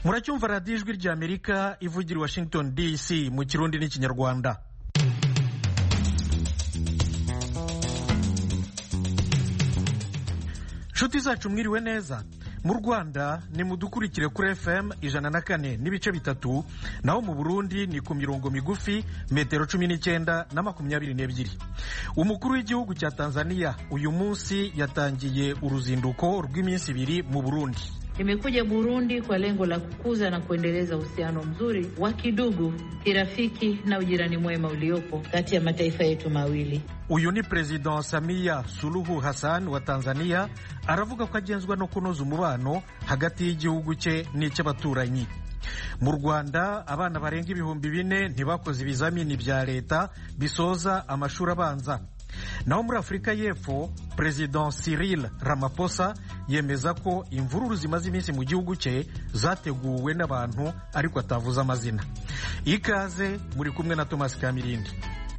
muracyumva radiyo ijwi ry'Amerika ivugira i Washington DC mu Kirundi n'Ikinyarwanda. Nshuti zacu mwiriwe neza. Mu Rwanda ni mudukurikire kuri FM 104.3, naho mu Burundi ni ku mirongo migufi metero 19 na 22. Umukuru w'igihugu cya Tanzania uyu munsi yatangiye uruzinduko rw'iminsi 2 mu Burundi. Nimekuja Burundi kwa lengo la kukuza na kuendeleza uhusiano mzuri wa kidugu, kirafiki na ujirani mwema uliopo kati ya mataifa yetu mawili. Uyu ni President Samia Suluhu Hassan wa Tanzania aravuga ko agenzwa no kunoza umubano hagati y'igihugu cye n'icy'abaturanyi. Mu Rwanda abana barenga 4,000 ntibakoze ibizamini bya leta bisoza amashuri abanza. Naho muri Afrika y'Epfo, President Cyril Ramaphosa yemeza ko imvururu zimaze iminsi mu gihugu cye zateguwe n'abantu ariko atavuza amazina. Ikaze muri kumwe na Thomas Kamirindi.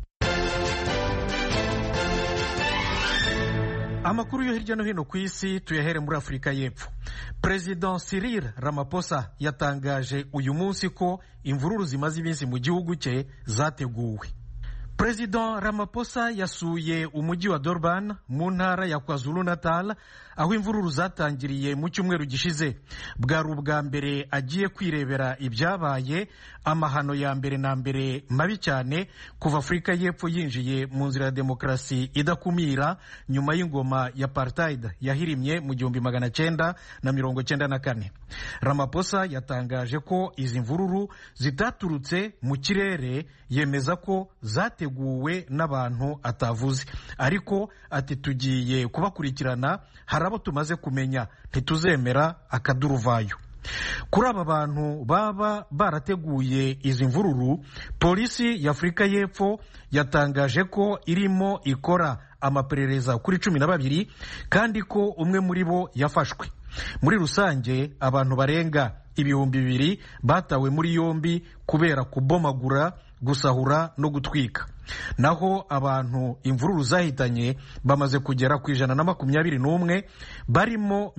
Amakuru yo hirya no hino ku isi tuyahere muri Afrika y'Epfo. President Cyril Ramaphosa yatangaje uyu munsi ko imvururu zimaze iminsi mu gihugu cye zateguwe. President Ramaphosa yasuye umujyi wa Durban mu ntara ya KwaZulu-Natal aho imvururu zatangiriye mu cyumweru gishize. Bwari ubwa mbere agiye kwirebera ibyabaye, amahano ya mbere na mbere mabi cyane kuva Afrika y'Epfo yinjiye mu nzira ya demokarasi idakumira nyuma y'ingoma ya apartheid yahirimye mu 1994. Ramaphosa yatangaje ko izi mvururu zitaturutse mu kirere, yemeza ko zateguwe n'abantu atavuze, ariko ati tugiye kubakurikirana, harabo tumaze kumenya, ntituzemera akaduruvayo. Kuri aba bantu baba barateguye izi mvururu, polisi ya Afrika y'Epfo yatangaje ko irimo ikora amaperereza kuri 12 kandi ko umwe muri bo yafashwe. Muri rusange abantu barenga 2,000 batawe muri yombi kubera kubomagura, gusahura no gutwika. Naho abantu imvururu zahitanye bamaze kugera ku 121, barimo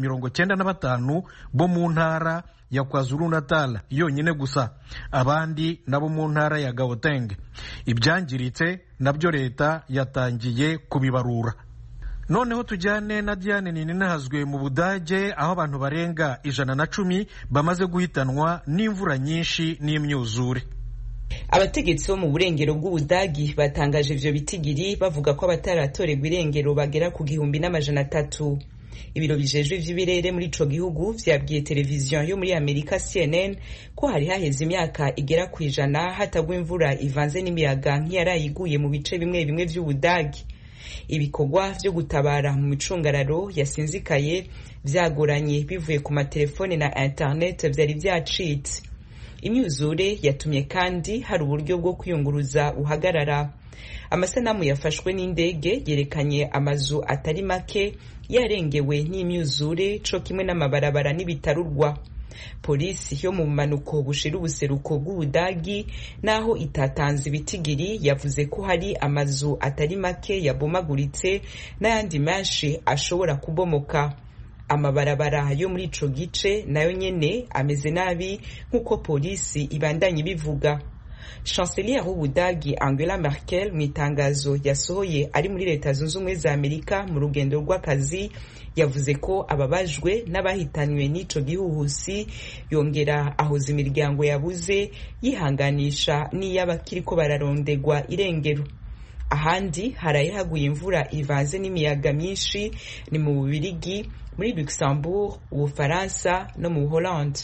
95 bo mu ntara ya KwaZulu-Natal yonyine gusa, abandi nabo mu ntara ya Gauteng. Ibyangiritse nabyo leta yatangiye kubibarura. Noneho tujyane na Diane Nininahazwe mu Budage aho abantu barenga 110 bamaze guhitanwa n'imvura nyinshi n'imyuzure. Abategetsi bo mu burengero bw'Ubudagi batangaje ivyo bitigiri bavuga ko abataratorerwa irengero bagera ku 1,300. Ibiro bijejwe ivy'ibirere muri ico gihugu vyabwiye televiziyo yo muri Amerika CNN ko hari haheze imyaka igera ku 100 hatagwa imvura ivanze n'imiyaga nk'iyarayiguye mu bice bimwe bimwe vy'Ubudagi. Ibikorwa vyo gutabara mu micungararo yasinzikaye vyagoranye bivuye ku matelefone na internet vyari vyacitse. Imyuzure yatumye kandi hari uburyo bwo kwiyunguruza uhagarara. Amasanamu yafashwe n'indege yerekanye amazu atari make yarengewe n'imyuzure, co kimwe n'amabarabara n'ibitarurwa. Polisi yo mu manuko bushira ubuseruko bw'Ubudagi naho itatanze ibitigiri yavuze ko hari amazu atari make yabomaguritse n'ayandi menshi ashobora kubomoka. Amabarabara yo muri ico gice nayo nyene ameze nabi nkuko polisi ibandanye bivuga. Chancelier w'Ubudagi Angela Merkel mu itangazo yasohoye ari muri Leta Zunze Ubumwe za Amerika mu rugendo rw'akazi yavuze ko ababajwe n'abahitanywe n'ico gihuhusi, yongera ahoza imiryango yabuze, yihanganisha n'iy'abakiriko bararondegwa irengero. Ahandi haraye haguye imvura ivanze n'imiyaga myinshi ni mu Bubiligi, muri Luxembourg, Ubufaransa no mu Hollande.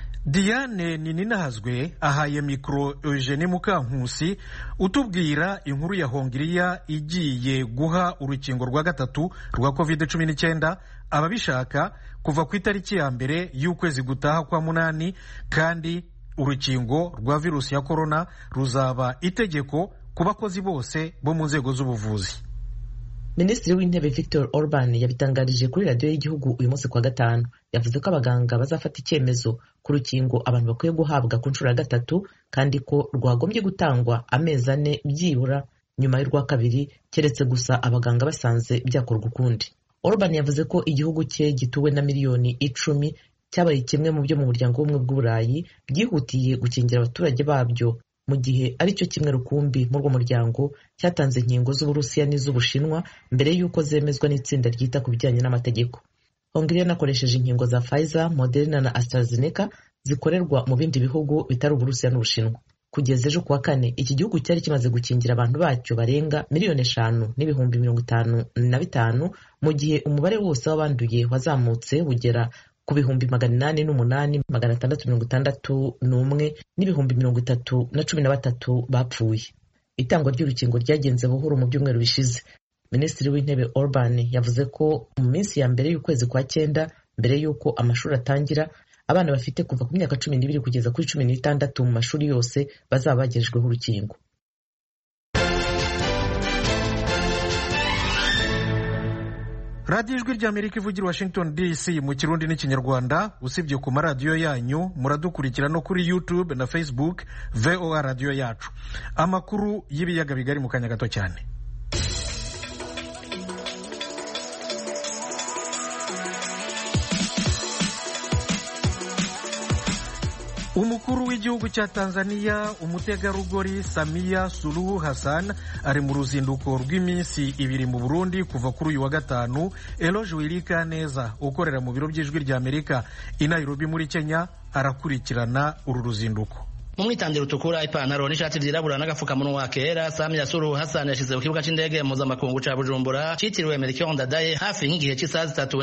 Diane Nininahazwe ahaye mikro Eugenie Mukankusi utubwira inkuru ya Hongiriya igiye guha urukingo rwa 3 rwa COVID-19 ababishaka kuva ku itariki ya mbere y'ukwezi gutaha kwa 8, kandi urukingo rwa virusi ya corona ruzaba itegeko ku bakozi bose bo mu nzego z'ubuvuzi. Minisitiri w'Intebe Viktor Orban yabitangarije kuri radiyo y'igihugu uyu munsi kwa gatanu. Yavuze ko abaganga bazafata icyemezo ku rukingo abantu bakwiye guhabwa ku nshuro ya 3 kandi ko rwagombye gutangwa amezi 4 byibura nyuma y'urwa kabiri, keretse gusa abaganga basanze byakorwa ukundi. Orban yavuze ko igihugu cye gituwe na miliyoni 10 cyabaye kimwe mu byo mu muryango w'ubumwe bw'uburayi byihutiye gukingira abaturage babyo mu gihe aricyo kimwe rukumbi muri uwo muryango cyatanze inkingo z'Uburusiya n'iz'Ubushinwa mbere y'uko zemezwa n'itsinda ryita ku bijyanye n'amategeko. Hongiriya yanakoresheje inkingo za Pfizer, Moderna na AstraZeneca zikorerwa mu bindi bihugu bitari Uburusiya n'Ubushinwa. Kugeza ejo kuwa kane iki gihugu cyari kimaze gukingira abantu bacyo barenga 5,555,000 mu gihe umubare wose w'abanduye wazamutse ugera ku 808,661 n'ibihumbi 313 bapfuye. Itangwa ry'urukingo ryagenze buhoro mu byumweru bishize. Minisitiri w'Intebe Orban yavuze ko mu minsi ya mbere y'ukwezi kwa 9 mbere y'uko amashuri atangira abana bafite kuva ku myaka 12 kugeza kuri 16 mu mashuri yose bazaba bagejejweho urukingo. radiyo ijwi ry'Amerika ivugira Washington DC mu Kirundi n'Ikinyarwanda. Usibye ku maradiyo yanyu muradukurikira no kuri YouTube na Facebook VOA radiyo yacu. Amakuru y'ibiyaga bigari mu kanya gato cyane. Umukuru w'igihugu cya Tanzania umutegarugori Samia Suluhu Hassan ari mu ruzinduko rw'iminsi 2 mu Burundi kuva kuri uyu wa gatanu. Eloge Wirikaneza ukorera mu biro by'ijwi ry'Amerika i Nairobi muri Kenya arakurikirana uru ruzinduko. Mu mwitandiro utukura, ipantaro n'ishati vyirabura n'agafukamunwa kera, Samia Suluhu Hassan yashize ku kibuga c'indege mpuzamakungu ca Bujumbura citiriwe Melchior Ndadaye hafi nk'igihe c'isaha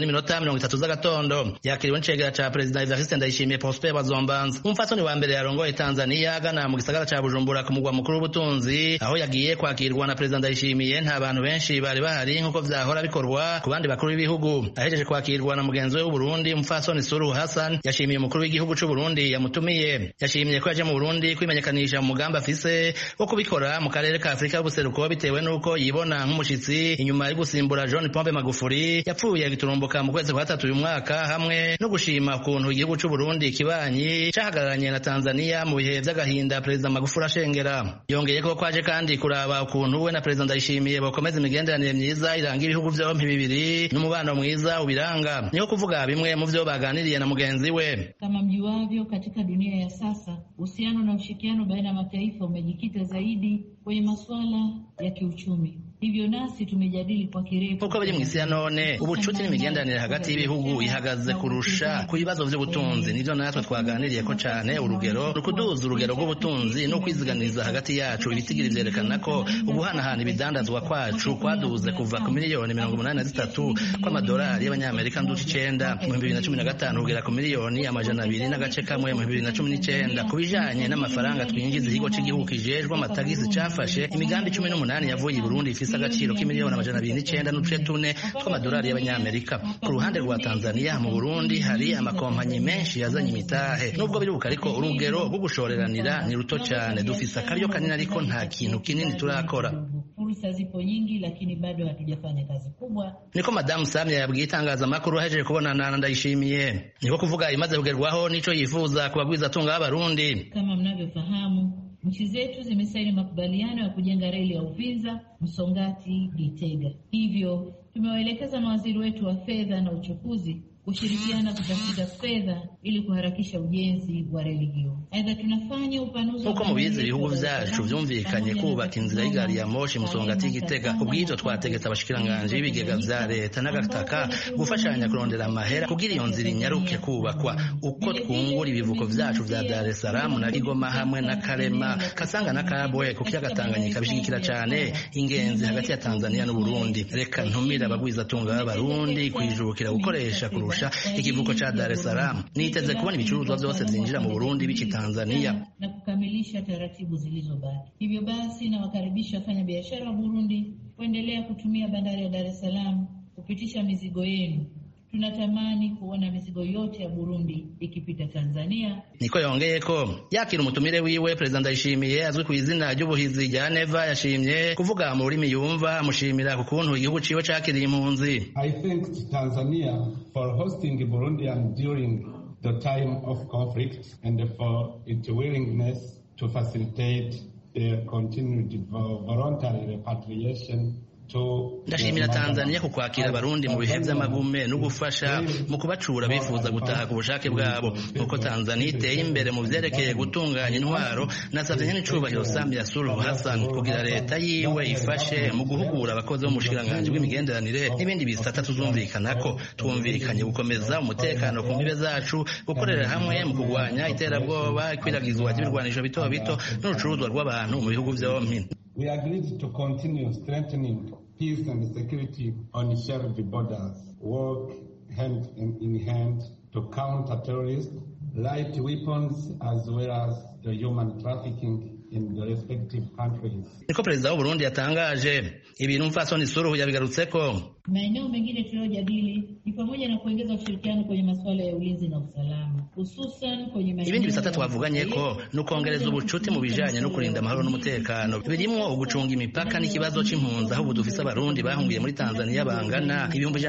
3:30 z'agatondo. Yakiriwe n'icegera ca President Evariste Ndayishimiye Prosper Bazombanza. Umupfasoni wa mbere yarongoye Tanzania agana mu gisagara ca Bujumbura ku mugwa mukuru w'ubutunzi, aho yagiye kwakirwa na President Ndayishimiye. Nta bantu benshi bari bahari nk'uko vyahora bikorwa ku bandi bakuru b'ibihugu. Ahejeje kwakirwa na mugenzi we w'Uburundi, umupfasoni Suluhu Hassan yashimiye umukuru w'igihugu c'Uburundi yamutumiye. Yashimiye ko yaje mu Burundi kwimenyekanisha mu mugambi afise wo kubikora mu karere ka Afrika y'ubuseruko bitewe nuko yibona nk'umushitsi inyuma yo gusimbura John Pombe Magufuli yapfuye giturumbuka mu kwezi kwa 3 uyu mwaka, hamwe no gushima ukuntu igihugu c'u Burundi kibanyi cahagararanye na Tanzania mu bihe vy'agahinda Perezida Magufuli ashengera. Yongeye ko kwaje kandi kuraba ukuntu we na Perezida Ndayishimiye bakomeza imigenderanire myiza iranga ibihugu vyompi bibiri n'umubano mwiza ubiranga. Niyo kuvuga bimwe mu vyo baganiriye na mugenzi we. Kama mjuavyo, katika dunia ya sasa uhusiano na ushirikiano baina ya mataifa umejikita zaidi kwenye masuala ya kiuchumi. Hivyo nasi tumejadili kwa kirefu uko biri mw'isi ya none ubucuti n'imigenderanire hagati y'ibihugu ihagaze kurusha ku bibazo vy'ubutunzi. Nivyo natwe twaganiriye ko cane urugero rukuduza urugero rw'ubutunzi no kwiziganiriza hagati yacu. Ibitigiri vyerekana ko uguhanahana ibidandazwa kwacu kwaduze kuva ku miliyoni 83 kw'amadolari y'abanyamerika nduci 9 mu 2015 kugera ku miliyoni 200 n'agace kamwe mu 2019. Kubijanye n'amafaranga twinjiza, ikigo c'igihugu kijejwe amatagisi cafashe imigambi 18 yavuye i Burundi ifise agaciro k'imiliyoni 209 n'uduce 4 tw'amadolari y'abanyamerika. Ku ruhande rwa Tanzania, mu Burundi hari amakompanyi menshi yazanye imitahe. Nubwo biruka ariko urugero rwo gushoreranira ni ruto cyane. Dufise akaryo kanini ariko nta kintu kinini turakora. Fursa zipo nyingi lakini bado hatujafanya kazi kubwa. Niko Madame Samia yabwiye itangazamakuru ahejeje kubonana na Ndayishimiye. Niko kuvuga imaze kugerwaho nico yifuza kubagwiza tunga y'Abarundi. Kama mnavyofahamu, nchi zetu zimesaini makubaliano ya kujenga reli ya Uvinza, Msongati, Gitega. Hivyo tumewaelekeza mawaziri wetu wa fedha na uchukuzi kushirikiana kutafuta fedha ili kuharakisha ujenzi wa reli hiyo. Aidha, tunafanya upanuzi uko mubizi ibihugu vyacu vyumvikanye kubaka inzira y'igari ya moshi Msongati Gitega. Ubwito twategetse abashikiranganje b'ibigega vya leta n'agataka gufashanya kurondera amahera kugira iyo nzira inyaruke kubakwa. Uko twungura ibivuko vyacu vya Dar es Salaam na Kigoma hamwe na Karema, Kasanga na Kabwe ku kiyaga Tanganyika bishigikira cane ingenzi hagati ya Tanzania n'u Burundi. Reka ntumira abagwiza tunga y'Abarundi kwijukira gukoresha ikivuko cha Dar es Salaam. Niteze kubona ibicuruzwa vyose vyinjira mu Burundi bici Tanzania na kukamilisha taratibu zilizobaki. Hivyo basi na wakaribisha wafanya biashara wa Burundi kuendelea kutumia bandari ya Dar es Salaam kupitisha mizigo yenu. Tunatamani kuona mizigo yote ya Burundi ikipita Tanzania. Niko yongeyeko yakira umutumire wiwe President Ndayishimiye azwi ku izina ry'ubuhizi rya Neva yashimye kuvuga mu rurimi yumva amushimira ku kuntu igihugu ciwe cakiriye impunzi. I thank Tanzania for hosting Burundians during the time of conflict and for its willingness to facilitate their continued voluntary repatriation Ndashimira Tanzania ku kwakira abarundi mu bihe by'amagume no gufasha mu kubacura bifuza gutaha ku bushake bwabo. Nuko Tanzania iteye imbere mu vyerekeye gutunganya intwaro, nasavye nyene icubahiro Samia Suluhu Hassan kugira leta yiwe ifashe mu guhugura abakozi bo mu bushikiranganji bw'imigenderanire n'ibindi bisata tuzumvikanako. Twumvikanye gukomeza umutekano ku mbibe zacu, gukorera hamwe mu kugwanya iterabwoba, ikwiragizwa ry'ibirwanisho bito bito n'urucuruzwa rw'abantu mu bihugu vyompi. We agreed to continue strengthening peace and security on shared borders, work hand in hand to counter terrorists, light weapons as well as the human trafficking in the respective countries. Niko Perezida wa Burundi yatangaje. Ibintu Mfasoni Suluhu yabigarutseko. Maeneo mengine tuliyojadili ni pamoja na kuongeza ushirikiano kwenye masuala ya ulinzi na usalama, hususan kwenye maeneo. Ibindi bisata twavuganyeko nukongereza ubucuti mu bijanye no kurinda amahoro n'umutekano. Birimwo ugucunga imipaka n'ikibazo c'impunzi aho budufise abarundi bahungiye muri Tanzania bangana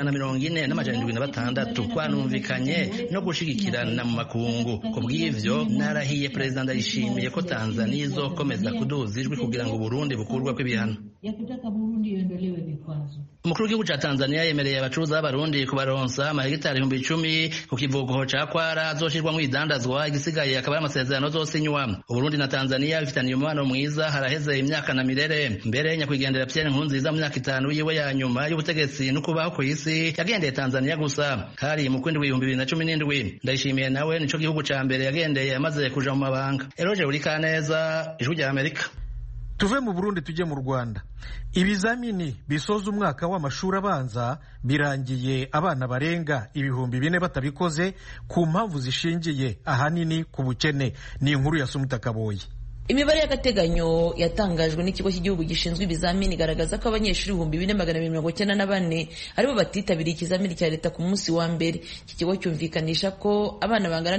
140,776. Twanumvikanye no gushigikirana mu makungu. Kubw'ivyo narahiye Perezida Ndayishimiye ko Tanzania izokomeza kuduza ijwi kugira ngo Burundi bukurwe kw'ibihano. Yakutaka Burundi iondolewe vikwazo. Umukuru w'igihugu ca Tanzania yemereye abacuruza b'abarundi kubaronsa amahegitari 10,000 ku kivugo ca Kwara azoshirwa mu idandazwa, igisigaye akaba amasezerano zosinywa. Uburundi na Tanzania bifitaniye umubano mwiza haraheze imyaka na mirere. Mbere nyakwigendera Pierre Nkurunziza mu myaka 5 yiwe ya nyuma y'ubutegetsi no kubaho ku isi yagendeye Tanzania gusa. Hari mu kwindwi 2017. Ndayishimiye nawe nico gihugu ca mbere yagendeye amaze kuja mu mabanga. Eroje Urikaneza, Ijwi rya Amerika. Tuve mu Burundi tujye mu Rwanda. Ibizamini bisoza umwaka w'amashuri abanza birangiye abana barenga 4,000 batabikoze ku mpamvu zishingiye ahanini ku bukene. Ni inkuru ya Sumuta Kaboyi. Imibare y'agateganyo yatangajwe n'ikigo cy'igihugu gishinzwe ibizamini igaragaza ko abanyeshuri 4,294 aribo batitabiriye ikizamini cya leta ku munsi wa mbere. Iki kigo cyumvikanisha ko abana bangana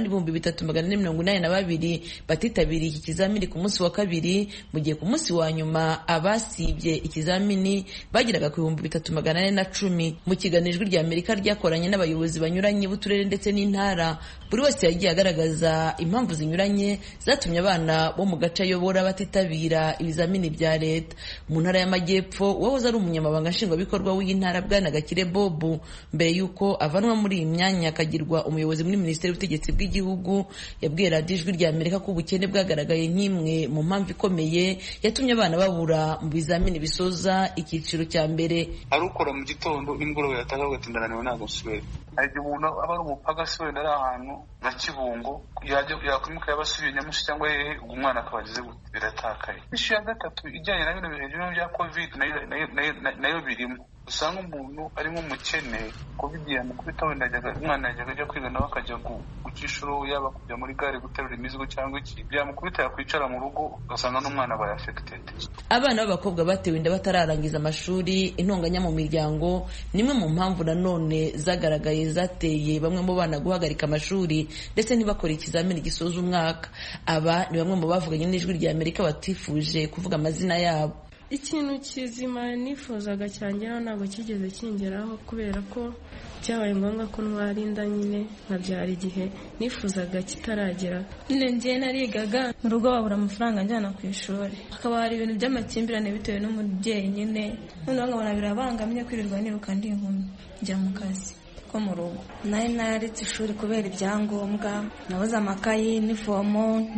n'3,482 batitabiriye iki kizamini ku munsi wa kabiri, mu gihe ku munsi wa nyuma abasibye ikizamini bagiraga ku 3,410. Mu kiganiro Ijwi rya Amerika ryakoranye n'abayobozi banyuranye b'uturere ndetse n'intara, buri wese yagiye agaragaza impamvu zinyuranye zatumye abana bo mu gace ayobora batitabira ibizamini bya leta. Mu ntara y'Amajyepfo, wahoze ari umunyamabanga nshingwabikorwa w'intara Bwana Gakire Bob, mbere yuko avanwa muri iyi myanya akagirwa umuyobozi muri Minisiteri y'Ubutegetsi bw'Igihugu, yabwiye radiyo Ijwi rya Amerika ko ubukene bwagaragaye nk'imwe mu mpamvu ikomeye yatumye abana babura mu bizamini bisoza icyiciro cya mbere. Ari ukora mu gitondo nimugoroba yataha ugatindana ntabwo nsubira. Hari umuntu aba ari umupagasi wenda ari ahantu na Kibungo yakwimuka yabasubiye Nyamushi cyangwa hehe, umwana akabagize biratakaye. Issue ya gatatu ijyanye na bino bihe bya COVID nayo birimo. Usanga umuntu ari nk'umukene COVID yamukubita wenda umwana yajyaga ajya kwiga nawe akajya gucishuro, yaba kujya muri gare guterura imizigo cyangwa iki, byamukubita yakwicara mu rugo ugasanga n'umwana aba affected. Abana b'abakobwa batewe inda batararangiza amashuri, intonganya mu miryango nimwe mu mpamvu nanone zagaragaye zateye bamwe mu bana guhagarika amashuri ndetse ntibakora ikizamini gisoza umwaka. Aba ni bamwe mu bavuganye n'Ijwi rya Amerika batifuje kuvuga amazina yabo. Ikintu kizima nifuzaga cyangeraho ntabwo kigeze kingeraho kubera ko byabaye ngombwa ko ntwarinda nyine nkabyara igihe nifuzaga kitaragera. Nyine njye narigaga mu rugo babura amafaranga njyana ku ishuri, hakaba hari ibintu by'amakimbirane bitewe n'umubyeyi nyine, noneho nkabona birabangamye kwirirwa niruka ndi inkumi njya mu kazi ko mu rugo. Nari naretse ishuri kubera ibyangombwa, nabuze amakayi n'ivomo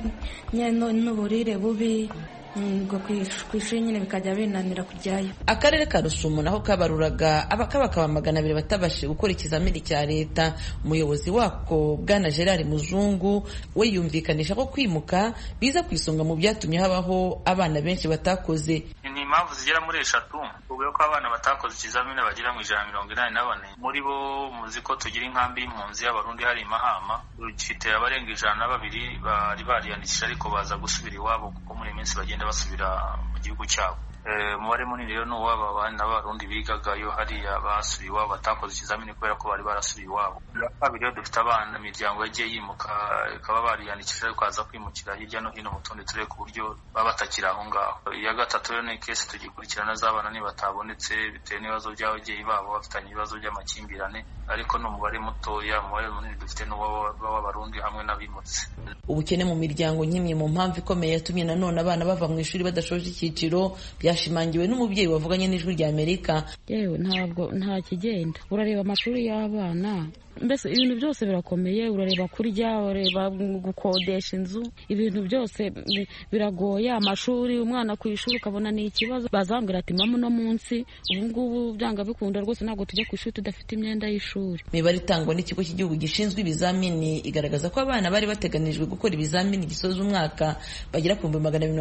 n'uburire bubi, ngo kwishuri nyine bikajya binanira kujyayo. Akarere ka Rusumo naho kabaruraga abakaba 200 batabashije gukora ikizamini cya leta. Umuyobozi wako Bwana Gerard Muzungu we yumvikanisha ko kwimuka biza kwisonga mu byatumye habaho abana benshi batakoze. Ni impamvu zigera muri 3, ubwo ko abana batakoze ikizamini bagera mu 184. Muri bo muzi ko tugira inkambi y'impunzi y'abarundi hari Mahama, dufite abarenga 102 bari bariyandikisha ariko baza gusubira iwabo kuko muri iminsi bagenda basubira mu gihugu cyabo. Umubare munini rero no waba abana b'abarundi bigagayo hariya basubiye iwabo batakoze ikizamini kubera ko bari barasubiye iwabo. Kabiri rero dufite abana imiryango yagiye yimuka ikaba bariyandikisha ariko aza kwimukira hirya no hino mu tundi turere ku buryo baba batakira aho ngaho. Iya gatatu rero ni kesi tugikurikirana z'abana nibatabonetse bitewe n'ibibazo by'ababyeyi babo bafitanye ibibazo by'amakimbirane, ariko no umubare mutoya, umubare munini dufite n'uw'abarundi hamwe n'abimutse. Ubukene mu miryango nk'imwe mu mpamvu ikomeye yatumye nanone abana bava mu ishuri badashoje icyiciro bya byashimangiwe n'umubyeyi wavuganye n'Ijwi rya Amerika. Yewe ntabwo nta kigenda, urareba amashuri y'abana mbese ibintu byose birakomeye, urareba kurya, urareba gukodesha inzu, ibintu byose biragoye. Amashuri, umwana ku ishuri ukabona ni ikibazo, bazambwira ati mama uno munsi ubu ngubu byanga bikunda rwose ntabwo tujya ku ishuri tudafite imyenda y'ishuri. Imibare itangwa n'ikigo cy'igihugu gishinzwe ibizamini igaragaza ko abana bari bateganijwe gukora ibizamini gisoza umwaka bagera ku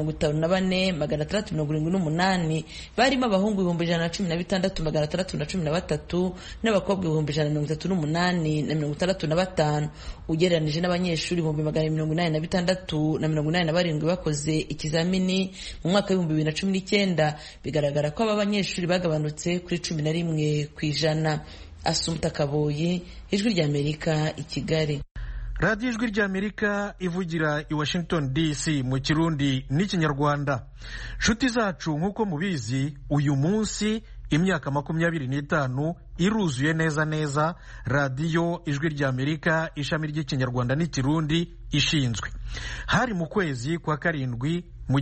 254,678 barimo abahungu 116,613 n'abakobwa 138,165 ugereranije n'abanyeshuri 186,187 bakoze ikizamini mu mwaka wa 2019. Bigaragara ko aba banyeshuri bagabanutse kuri 11%. Asumta Kaboyi, Ijwi rya Amerika, i Kigali. radiyo Ijwi rya Amerika ivugira i Washington DC mu Kirundi n'Ikinyarwanda. Nshuti zacu, nk'uko mubizi, uyu munsi imyaka 25 iruzuye neza neza radiyo Ijwi rya Amerika ishami ry'Ikinyarwanda n'Ikirundi ishinzwe. Hari mu kwezi kwa karindwi mu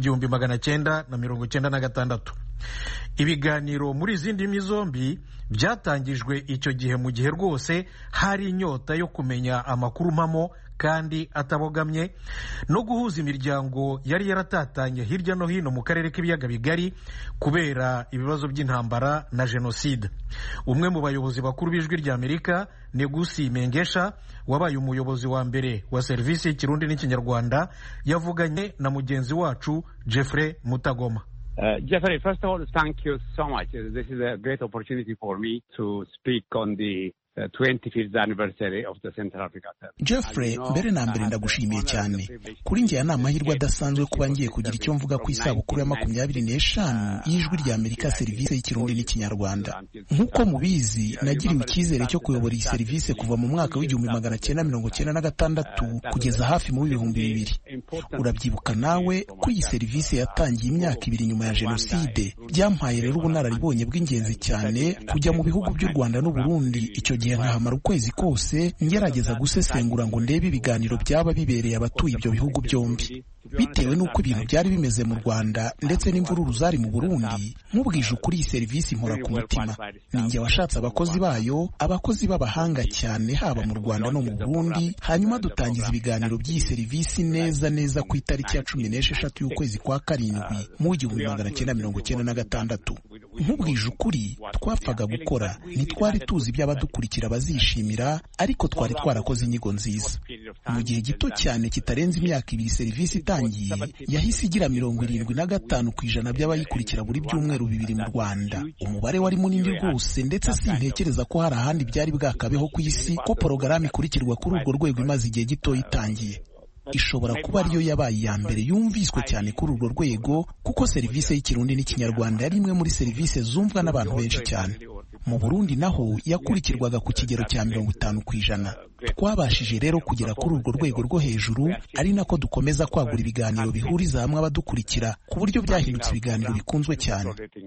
1996. Ibiganiro muri izi ndimi zombi byatangijwe icyo gihe mu gihe rwose hari inyota yo kumenya amakuru mpamo kandi atabogamye no guhuza imiryango yari yaratatanye hirya no hino mu karere k'ibiyaga bigari kubera ibibazo by'intambara na jenoside. Umwe mu bayobozi bakuru b'Ijwi rya Amerika, Negusi Mengesha, wabaye umuyobozi wa mbere wa serivisi y'Ikirundi n'Ikinyarwanda, yavuganye na mugenzi wacu Jeffrey Mutagoma. Jeffrey, first of all, thank you so much. This is a great opportunity for me to speak on the 25th anniversary of the Central Africa. Jeffrey, mbere na mbere ndagushimiye cyane. Kuri njye ni amahirwe adasanzwe kuba ngiye kugira icyo mvuga ku isabukuru ya 25 y'Ijwi rya Amerika serivisi y'Ikirundi n'Ikinyarwanda. Nk'uko mubizi, nagiriwe icyizere cyo kuyobora iyi serivisi kuva mu mwaka wa 1996 kugeza hafi mu 2000. Urabyibuka nawe ko iyi serivisi yatangiye imyaka 2 nyuma ya jenoside. Byampaye rero ubunararibonye bw'ingenzi cyane kujya mu bihugu by'u Rwanda n'u Burundi. Icyo gihe nkahamara ukwezi kose ngerageza gusesengura ngo ndebe ibiganiro byaba bibereye abatuye ibyo bihugu byombi. Bitewe n'uko ibintu byari bimeze mu Rwanda ndetse n'imvururu zari mu Burundi, nk'ubwije ukuri iyi serivisi nkora ku mutima. Ninjye washatse abakozi bayo, abakozi b'abahanga cyane haba mu Rwanda no mu Burundi, hanyuma dutangiza ibiganiro by'iyi serivisi neza ku itariki ya 16 y'ukwezi kwa karindwi mu 1996. Nk'ubwije ukuri, twapfaga gukora, ntitwari tuzi ibyo abadukurikira bazishimira, ariko twari twarakoze inyigo nziza. Mu gihe gito cyane kitarenze imyaka 2 serivisi itangiye, yahise igira 75% by'abayikurikira buri byumweru 2 mu Rwanda. Umubare wari munini rwose, ndetse sintekereza ko hari ahandi byari bwakabeho ku isi ko porogaramu ikurikirwa kuri urwo rwego imaze igihe gito itangiye. Ishobora kuba ariyo yabaye iya mbere yumviswe cyane kuri urwo rwego, kuko serivisi y'Ikirundi n'Ikinyarwanda yari imwe muri serivisi zumvwa n'abantu benshi cyane. Mu Burundi naho yakurikirwaga ku kigero cya 50%. Twabashije rero kugera kuri urwo rwego rwo hejuru, ari nako dukomeza kwagura ibiganiro bihuriza hamwe abadukurikira ku buryo byahindutse ibiganiro bikunzwe cyane.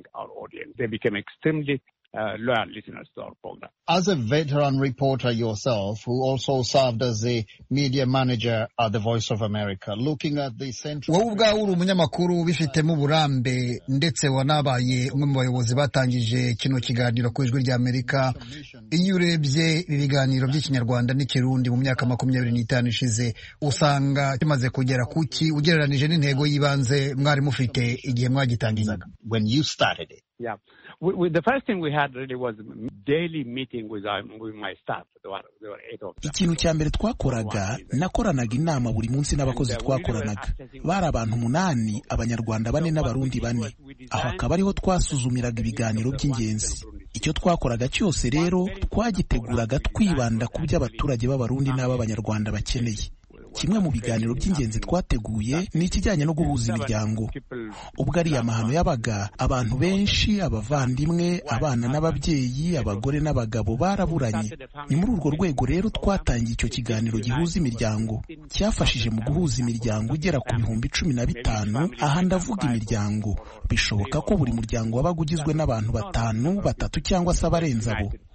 Loyal listeners to our program. As a veteran reporter yourself, who also served as a media manager at the Voice of America, looking at the central... Wowe ubwawe uri umunyamakuru bifitemo uburambe ndetse wanabaye umwe mu bayobozi batangije kino kiganiro ku Ijwi rya Amerika. Iyo urebye ibiganiro by'Ikinyarwanda n'Ikirundi mu myaka 25 ishize, usanga kimaze kugera kuki ugereranije n'intego y'ibanze mwari mufite igihe mwagitangizaga? When you started it. Yeah. The first thing we had really was daily meeting with my staff. There were 8 of them. Ikintu cya mbere twakoraga, nakoranaga inama buri munsi n'abakozi twakoranaga. Bari abantu 8, Abanyarwanda 4 n'Abarundi 4. Aho akaba ariho twasuzumiraga ibiganiro by'ingenzi. Icyo twakoraga cyose rero twagiteguraga twibanda ku byo abaturage b'Abarundi n'Abanyarwanda bakeneye. Kimwe mu biganiro by'ingenzi twateguye ni ikijyanye no guhuza imiryango. Ubwo ari amahano yabaga, abantu benshi, abavandimwe, abana n'ababyeyi, abagore n'abagabo baraburanye. Ni muri urwo rwego rero twatangiye icyo kiganiro gihuza imiryango. Cyafashije mu guhuza imiryango igera ku 15,000. Aha ndavuga imiryango. Bishoboka ko buri muryango wabaga ugizwe n'abantu 5, 3 cyangwa se abarenze abo.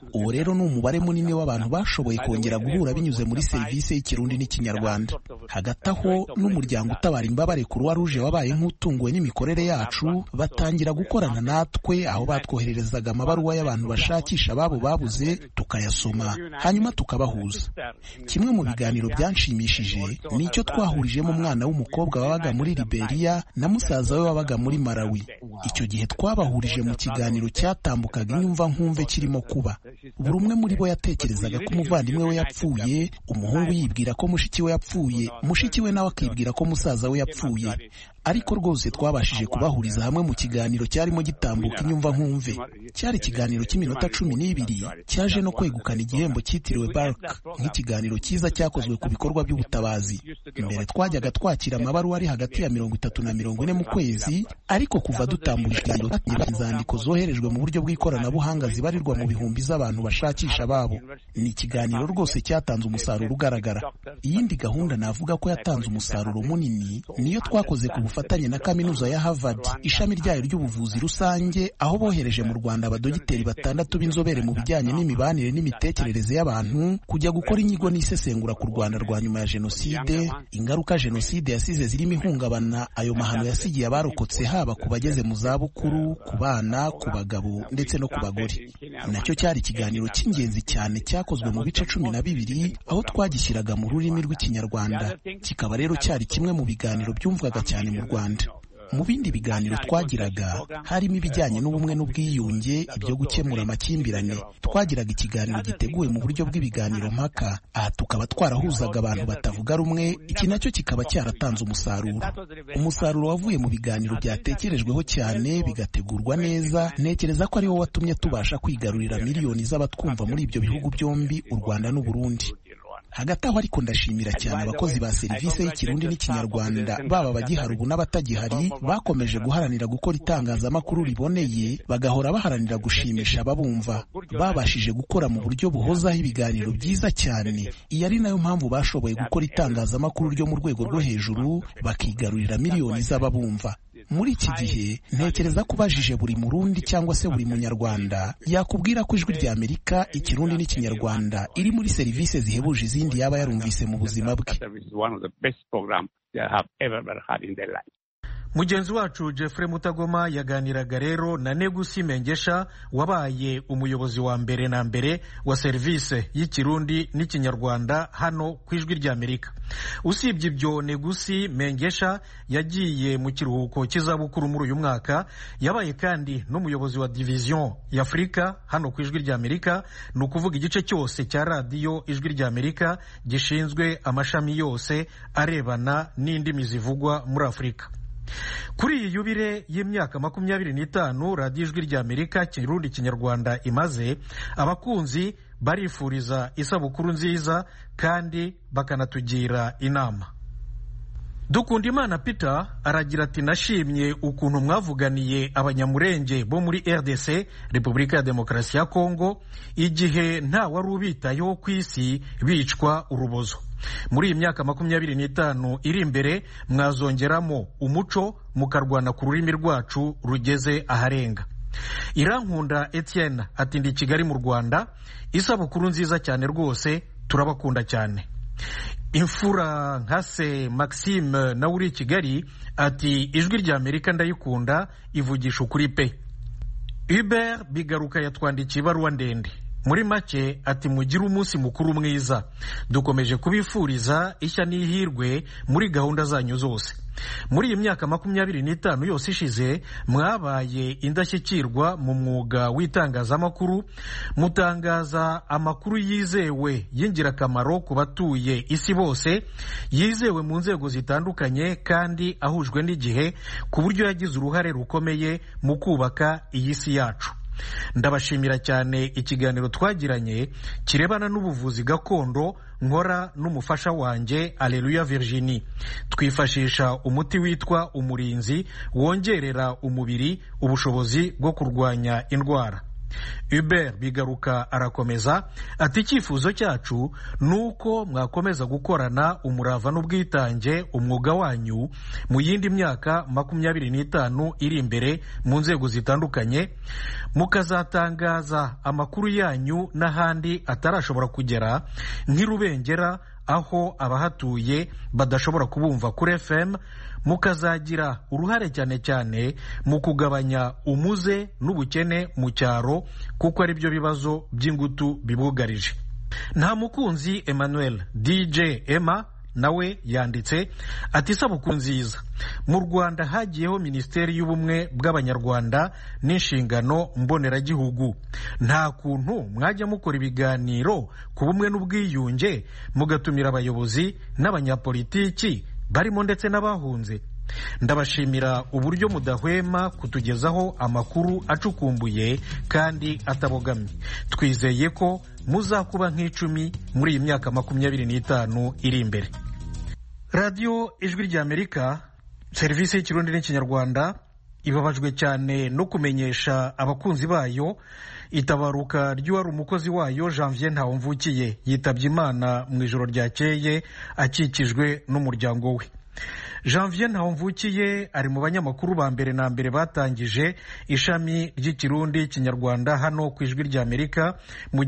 uwo rero ni umubare munini w'abantu bashoboye kongera guhura binyuze muri serivisi y'ikirundi n'ikinyarwanda. Hagati aho n'umuryango utabara imbabare Croix Rouge wabaye nk'utunguwe n'imikorere yacu, batangira gukorana natwe aho batwohererezaga amabaruwa y'abantu bashakisha ababo babuze tukayasoma hanyuma tukabahuza. Kimwe mu biganiro byanshimishije ni icyo twahurijemo umwana w'umukobwa wabaga muri Liberia na musaza we wabaga muri Malawi. Icyo gihe twabahurije mu kiganiro cyatambukaga inyumva nkumve kirimo kuba. Buri umwe muri bo yatekerezaga ko umuvandimwe we yapfuye, umuhungu yibwira ko mushiki we yapfuye, mushiki we nawe akibwira ko musaza we yapfuye. Ariko rwose twabashije kubahuriza hamwe mu kiganiro cyarimo gitambuka inyumva nkumve. Cyari ikiganiro cy'iminota 12 cyaje no kwegukana igihembo cyitiriwe Bark nk'ikiganiro cyiza cyakozwe ku bikorwa by'ubutabazi. Mbere twajyaga twakira amabaruwa ari hagati ya 30 na 40 mu kwezi, ariko kuva dutambura ikiganiro inzandiko zoherejwe mu buryo bw'ikoranabuhanga zibarirwa mu bihumbi z'abantu bashakisha ababo. Ni ikiganiro rwose cyatanze umusaruro ugaragara. Iyindi gahunda navuga ko yatanze umusaruro munini niyo twakoze ku bufatanye na kaminuza ya Harvard ishami ryayo ry'ubuvuzi rusange, aho bohereje mu Rwanda abadogiteri 6 b'inzobere mu bijyanye n'imibanire n'imitekerereze y'abantu kujya gukora inyigo n'isesengura ku Rwanda rwa nyuma ya jenoside, ingaruka jenoside yasize zirimo ihungabana ayo mahano yasigiye abarokotse, haba ku bageze mu zabukuru, ku bana, ku bagabo ndetse no ku bagore. Nacyo cyari ikiganiro cy'ingenzi cyane cyakozwe mu bice 12 aho twagishyiraga mu rurimi rw'ikinyarwanda, kikaba rero cyari kimwe mu biganiro byumvwaga cyane mu Rwanda. Mu bindi biganiro twagiraga harimo ibijyanye n'ubumwe n'ubwiyunge, ibyo gukemura amakimbirane. Twagiraga ikiganiro giteguwe mu buryo bw'ibiganiro mpaka, aha tukaba twarahuzaga abantu batavuga rumwe. Iki nacyo kikaba cyaratanze umusaruro wavuye mu biganiro byatekerejweho cyane bigategurwa neza. Ntekereza ko ariwo watumye tubasha kwigarurira miliyoni z'abatwumva muri ibyo bihugu byombi, u Rwanda n'u Burundi. Hagati aho ariko ndashimira cyane abakozi ba serivisi y'ikirundi n'ikinyarwanda, baba bagihari ubu n'abatagihari, bakomeje guharanira gukora itangazamakuru riboneye, bagahora baharanira gushimisha ababumva. Babashije gukora mu buryo buhozaho ibiganiro byiza cyane. Iyi ari nayo mpamvu bashoboye gukora itangazamakuru ryo mu rwego rwo hejuru, bakigarurira miliyoni z'ababumva. Muri iki gihe ntekereza ko ubajije buri Murundi cyangwa se buri Munyarwanda yakubwira ko Ijwi rya Amerika ikirundi n'ikinyarwanda iri muri serivisi zihebuje izindi yaba yarumvise mu buzima bwe. Mugenzi wacu Jeffrey Mutagoma yaganiraga rero na Negusi Mengesha, wabaye umuyobozi wa mbere na mbere wa serivisi y'ikirundi n'ikinyarwanda hano ku Ijwi rya Amerika. Usibye ibyo, Negusi Mengesha yagiye mu kiruhuko cy'izabukuru muri uyu mwaka. Yabaye kandi n'umuyobozi wa division ya Afrika hano ku Ijwi rya Amerika, ni ukuvuga igice cyose cya radiyo Ijwi rya Amerika gishinzwe amashami yose arebana n'indimi zivugwa muri Afrika. Kuri iyi yubire y'imyaka 25 radiyo Ijwi rya Amerika kirundi kinyarwanda imaze, abakunzi barifuriza isabukuru nziza kandi bakanatugira inama. Dukundimana Peter aragira ati, nashimye ukuntu mwavuganiye abanyamurenge bo muri RDC, Repubulika ya Demokarasi ya Kongo, igihe nta wari ubitayeho ku isi bicwa urubozo. Muri iyi myaka 25 iri imbere mwazongeramo umuco mukarwana ku rurimi rwacu rugeze aharenga. Irankunda Etienne ati, ndi Kigali mu Rwanda, isabukuru nziza cyane rwose, turabakunda cyane. Imfura Nkase Maxime na uri Kigali ati, Ijwi rya Amerika ndayikunda, ivugisha ukuri pe. Hubert Bigaruka yatwandikiye ibaruwa ndende. Muri make ati, mugire umunsi mukuru mwiza, dukomeje kubifuriza ishya n'ihirwe muri gahunda zanyu zose. Muri iyi myaka 25 yose ishize mwabaye indashyikirwa mu mwuga w'itangazamakuru, mutangaza amakuru yizewe y'ingirakamaro ku batuye isi bose, yizewe mu nzego zitandukanye kandi ahujwe n'igihe, ku buryo yagize uruhare rukomeye mu kubaka iyi si yacu. Ndabashimira cyane ikiganiro twagiranye kirebana n'ubuvuzi gakondo nkora n'umufasha wanjye Alleluia Virginie. Twifashisha umuti witwa umurinzi wongerera umubiri ubushobozi bwo kurwanya indwara. Hubert Bigaruka arakomeza ati icyifuzo cyacu nuko mwakomeza gukorana umurava n'ubwitange umwuga wanyu mu yindi myaka 25 iri imbere mu nzego zitandukanye, mukazatangaza amakuru yanyu n'ahandi atarashobora kugera nk'Irubengera aho abahatuye badashobora kubumva kuri FM, mukazagira uruhare cyane cyane mu kugabanya umuze n'ubukene mu cyaro kuko ari byo bibazo by'ingutu bibugarije. Nta mukunzi Emmanuel DJ Emma nawe yanditse ati isabukuru nziza. Mu Rwanda hagiyeho Minisiteri y'Ubumwe bw'Abanyarwanda n'inshingano mboneragihugu. Nta kuntu mwajya mukora ibiganiro ku bumwe n'ubwiyunge mugatumira abayobozi n'abanyapolitiki barimo ndetse n'abahunze. Ndabashimira uburyo mudahwema kutugezaho amakuru acukumbuye kandi atabogamye. Twizeye ko muzakuba nk'icumi muri iyi myaka 25 iri imbere. Radio Ijwi ry'Amerika serivisi y'ikirundi n'ikinyarwanda ibabajwe cyane no kumenyesha abakunzi bayo itabaruka ry'uwari umukozi wayo Janvier Ntawumvukiye yitabye Imana mu ijoro ryakeye akikijwe n'umuryango we. Janvier Ntawumvukiye ari mu banyamakuru ba mbere na mbere batangije ishami ry'ikirundi kinyarwanda hano ku Ijwi ry'Amerika mu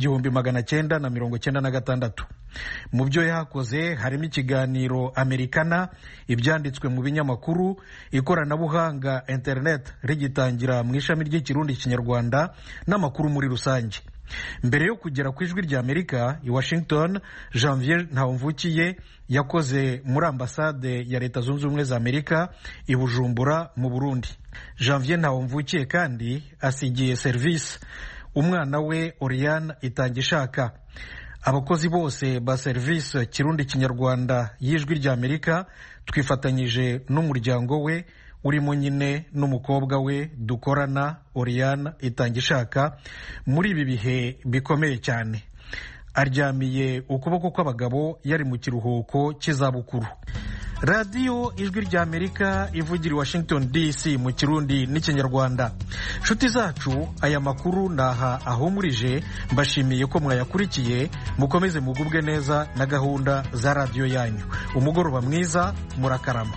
1996. Mu byo yakoze harimo ikiganiro Americana, ibyanditswe mu binyamakuru, ikoranabuhanga internet rigitangira mu ishami ry'ikirundi kinyarwanda n'amakuru muri rusange. Mbere yo kugera ku Ijwi ry'Amerika i Washington, Janvier Ntawumvukiye yakoze muri ambasade ya Leta Zunze Ubumwe za Amerika i Bujumbura mu Burundi. Janvier Ntawumvukiye kandi asigiye service umwana we Oriane Itangishaka. Abakozi bose ba service Kirundi Kinyarwanda y'Ijwi ry'Amerika twifatanyije n'umuryango we urimo nyine n'umukobwa we dukorana Oriane Itangishaka muri ibi bihe bikomeye cyane. Aryamiye ukuboko kw'abagabo yari mu kiruhuko cy'izabukuru. Radio Ijwi ry'Amerika ivugira Washington DC mu Kirundi n'ikinyarwanda. Nshuti zacu, aya makuru naha ahumurije, mbashimiye ko mwayakurikiye. Mukomeze mugubwe neza na gahunda za radio yanyu. Umugoroba mwiza, murakarama.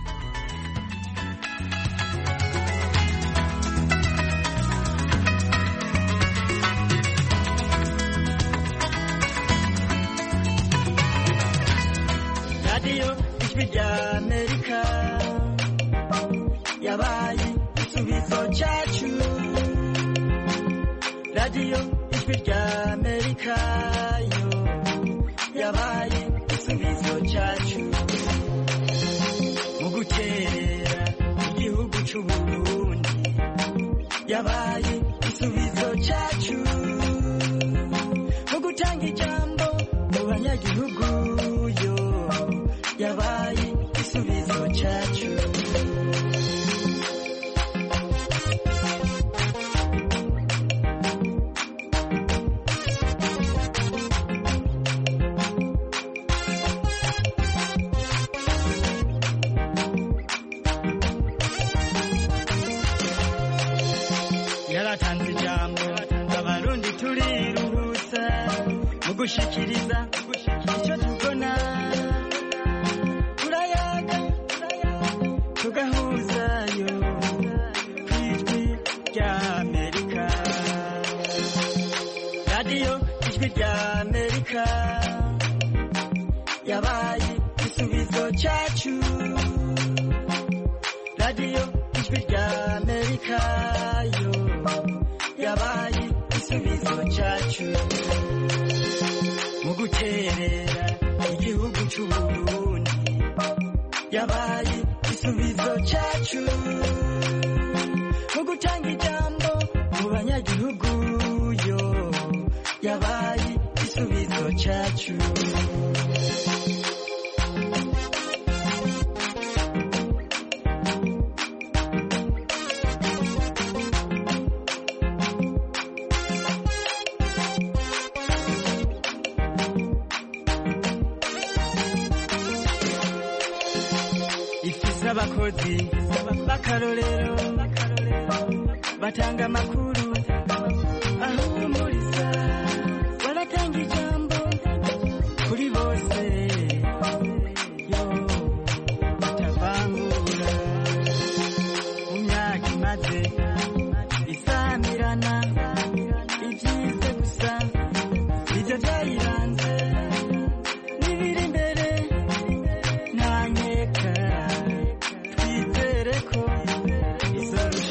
Amerika yabaye igisubizo cyacu. Radio Ijwi ry'Amerika yo yabaye igisubizo cyacu mu gukerera igihugu cy'u Burundi. Yabaye igisubizo cyacu mu gutanga ijambo mu banyagihugu yo yabaye igisubizo cyacu. Yaratanze ijambo abarundi turiruhutsa mu gushikiriza icyo tubona. Tugahuzayo kw'Ijwi ry'Amerika. Radio Ijwi ry'Amerika yabaye igisubizo cyacu. Radio Ijwi ry'Amerika yo yabaye igisubizo cyacu mu guterera igihugu cy'u Burundi. Yabaye igisubizo cyacu mu gutanga ijambo mu banyagihugu yo yabaye igisubizo cyacu. Abakozi bakarorero batanga amakuru